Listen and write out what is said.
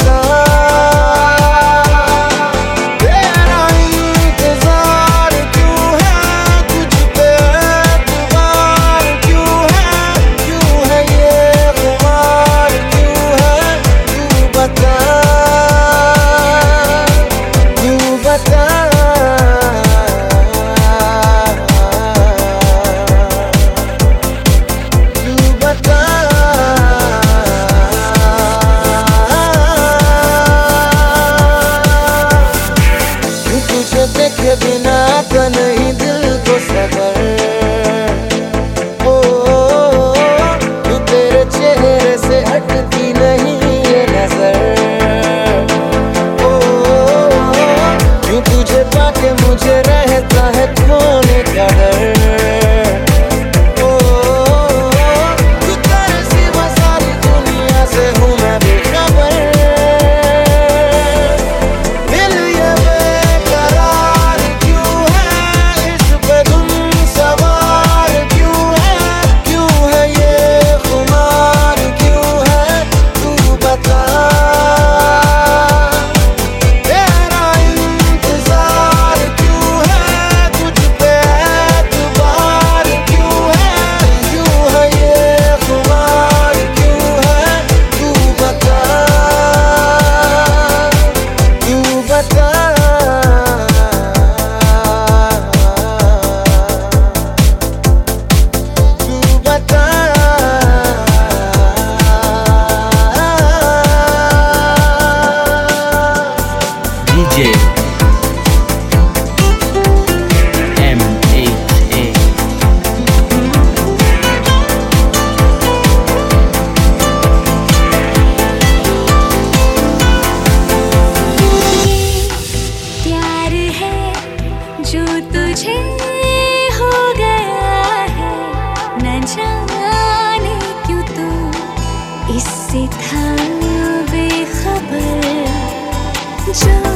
बता, तेरा इंतजार क्यों है, तुझ पे एतबार क्यों है ये खुमार क्यों है, तू बता, तू बता। देखे बिना तो नहीं दिल को सबर, तू तेरे चेहरे से हटती नहीं ये नजर, क्यों तुझे पाके मुझे रहता है खोने का डर, तू तेरे सिवा सारी दुनिया से हूँ मैं बेखबर, DJ M8A प्यार है जो तुझे हो गया है, न जाने क्यों तू इससे था बेखबर, जो